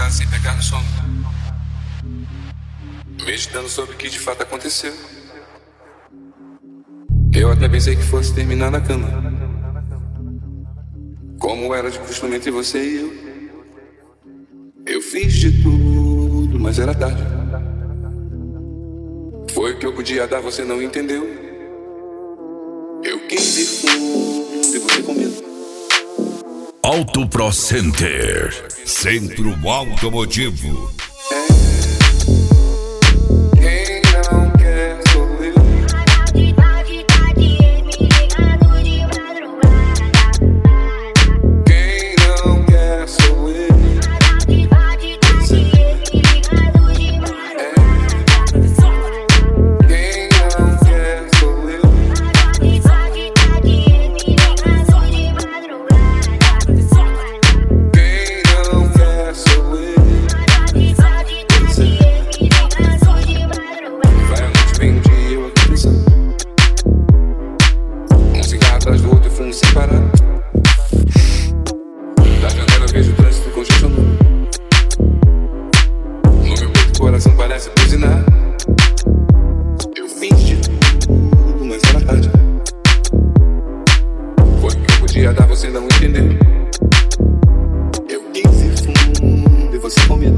madrugada sem pegar no sono, meditando sobre o que de fato aconteceu. Eu até pensei que fosse terminar na cama, como era de costume entre você e eu. Eu fiz de tudo, mas era tarde. Foi o que eu podia dar, você não entendeu. Eu quis ir fundo e você com medo. Auto Pro Center, Centro Automotivo. Quem não quer sou eu. Quem não quer sou eu. Quem não quer sou eu. Quem não quer sou eu. Vai a noite, vem o dia, eu aqui pensando. Um cigarro atrás do outro e fumo sem parar. Da janela eu vejo o trânsito congestionando. No meu peito o coração parece buzinar. Eu fiz de tudo, mas era tarde. Foi o que eu podia dar, você não entendeu. Eu quis ir fundo e você com medo.